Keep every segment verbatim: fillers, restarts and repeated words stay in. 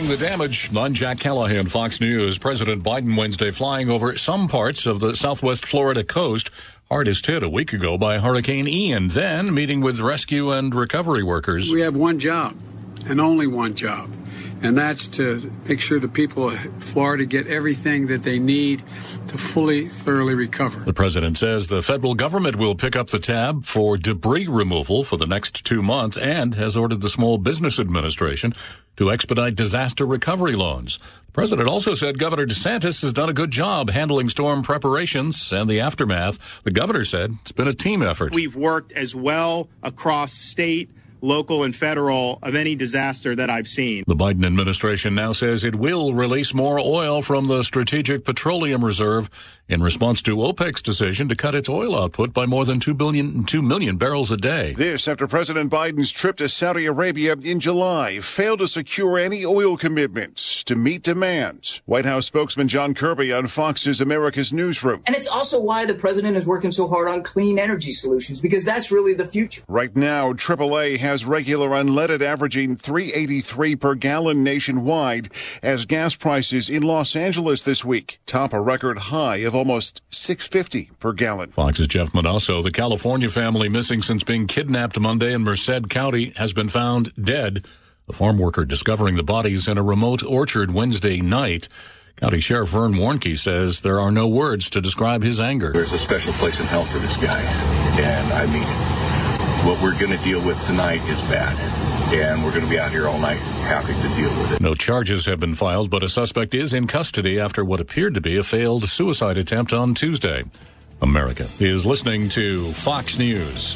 repairing the damage. I'm Jack Callahan, Fox News. President Biden Wednesday flying over some parts of the southwest Florida coast, hardest hit a week ago by Hurricane Ian, then meeting with rescue and recovery workers. We have one job, and only one job, and that's to make sure the people of Florida get everything that they need to fully, thoroughly recover. The president says the federal government will pick up the tab for debris removal for the next two months and has ordered the Small Business Administration to expedite disaster recovery loans. The president also said Governor DeSantis has done a good job handling storm preparations and the aftermath. The governor said it's been a team effort. We've worked as well across state, local, and federal of any disaster that I've seen. The Biden administration now says it will release more oil from the Strategic Petroleum Reserve in response to OPEC's decision to cut its oil output by more than two billion, two million barrels a day. This after President Biden's trip to Saudi Arabia in July failed to secure any oil commitments to meet demand. White House spokesman John Kirby on Fox's America's Newsroom. And it's also why the president is working so hard on clean energy solutions, because that's really the future. Right now, triple A has regular unleaded averaging three eighty-three per gallon nationwide as gas prices in Los Angeles this week top a record high of almost six fifty per gallon. Fox's Jeff Manasso. The California family missing since being kidnapped Monday in Merced County has been found dead. The farm worker discovering the bodies in a remote orchard Wednesday night. County Sheriff Vern Warnke says there are no words to describe his anger. There's a special place in hell for this guy, and I mean it. What we're going to deal with tonight is bad, and we're going to be out here all night having to deal with it. No charges have been filed, but a suspect is in custody after what appeared to be a failed suicide attempt on Tuesday. America is listening to Fox News.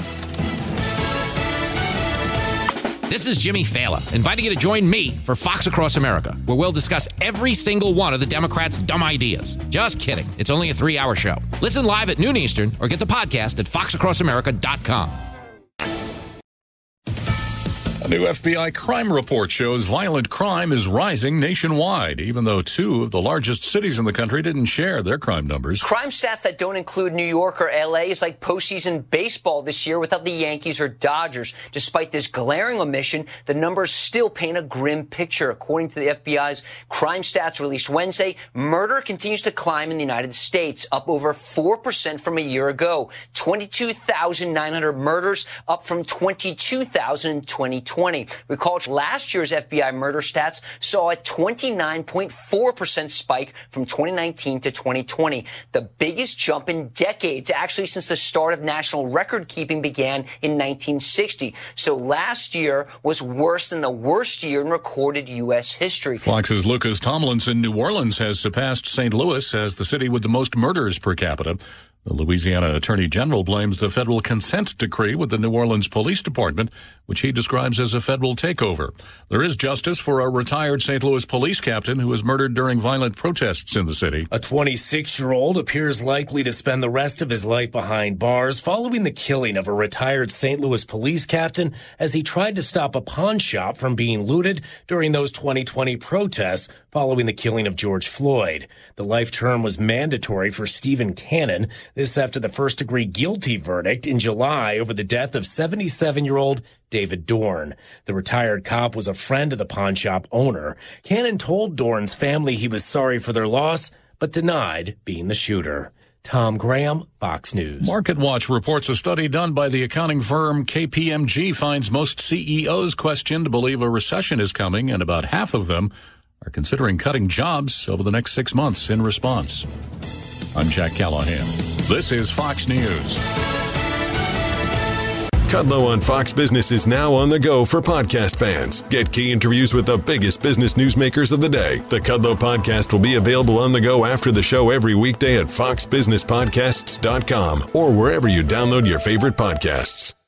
This is Jimmy Fallon, inviting you to join me for Fox Across America, where we'll discuss every single one of the Democrats' dumb ideas. Just kidding. It's only a three-hour show. Listen live at noon Eastern or get the podcast at fox across america dot com. A new F B I crime report shows violent crime is rising nationwide, even though two of the largest cities in the country didn't share their crime numbers. Crime stats that don't include New York or L A is like postseason baseball this year without the Yankees or Dodgers. Despite this glaring omission, the numbers still paint a grim picture. According to the F B I's crime stats released Wednesday, murder continues to climb in the United States, up over four percent from a year ago. twenty-two thousand nine hundred murders, up from twenty-two thousand in twenty twenty. Recall last year's F B I murder stats saw a twenty-nine point four percent spike from twenty nineteen to twenty twenty, the biggest jump in decades, actually since the start of national record keeping began in nineteen sixty. So last year was worse than the worst year in recorded U S history. Fox's Lucas Tomlinson. New Orleans has surpassed Saint Louis as the city with the most murders per capita. The Louisiana Attorney General blames the federal consent decree with the New Orleans Police Department, which he describes as a federal takeover. There is justice for a retired Saint Louis police captain who was murdered during violent protests in the city. A twenty-six-year-old appears likely to spend the rest of his life behind bars following the killing of a retired Saint Louis police captain as he tried to stop a pawn shop from being looted during those twenty twenty protests following the killing of George Floyd. The life term was mandatory for Stephen Cannon. This after the first-degree guilty verdict in July over the death of seventy-seven-year-old David Dorn. The retired cop was a friend of the pawn shop owner. Cannon told Dorn's family he was sorry for their loss, but denied being the shooter. Tom Graham, Fox News. MarketWatch reports a study done by the accounting firm K P M G finds most C E Os questioned believe a recession is coming, and about half of them are considering cutting jobs over the next six months in response. I'm Jack Callahan. This is Fox News. Kudlow on Fox Business is now on the go for podcast fans. Get key interviews with the biggest business newsmakers of the day. The Kudlow podcast will be available on the go after the show every weekday at fox business podcasts dot com or wherever you download your favorite podcasts.